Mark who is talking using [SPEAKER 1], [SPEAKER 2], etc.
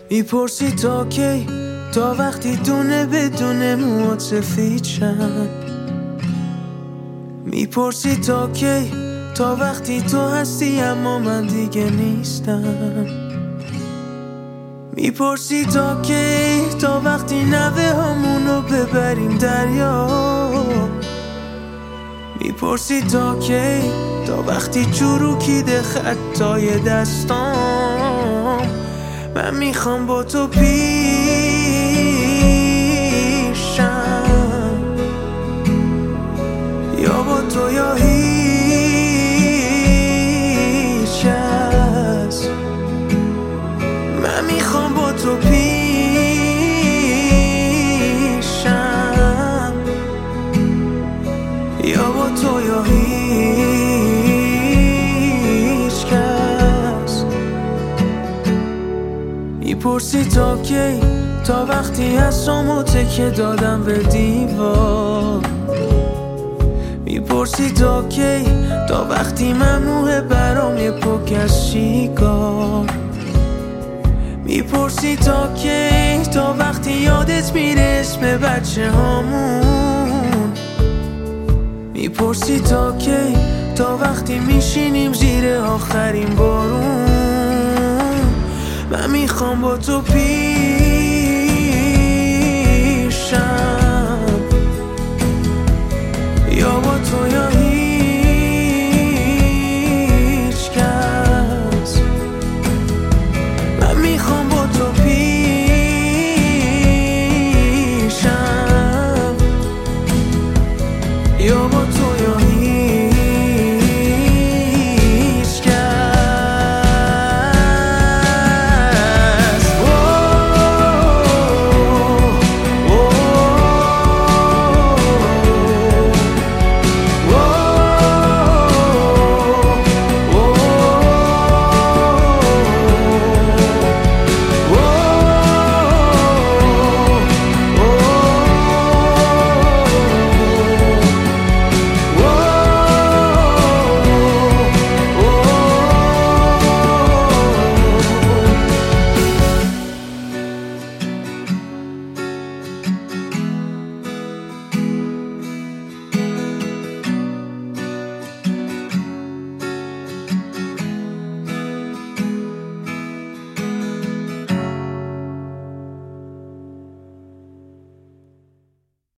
[SPEAKER 1] میپرسی تا کی، تا وقتی دونه بدون موات سفید شم. میپرسی تا کی، تا وقتی تو هستی اما من دیگه نیستم. میپرسی تا کی، تا وقتی نوه همونو ببریم دریا. میپرسی تا کی، تا وقتی چروکیده خطای دستام. من میخوام با تو پیشم، یا با تو یا هیچ کس. من میخوام با تو پیشم، یا با تو یا هیچ کس. میپرسی تا کی، تا وقتی حسامو تکه دادم به دیوار. میپرسی تا کی، تا وقتی ممنوعه برام یه پک از شیکار. میپرسی تا کی، تا وقتی یادت میره اسم بچه هامون. میپرسی تا کی، تا وقتی میشینیم زیر آخرین بارون. من میخوام با تو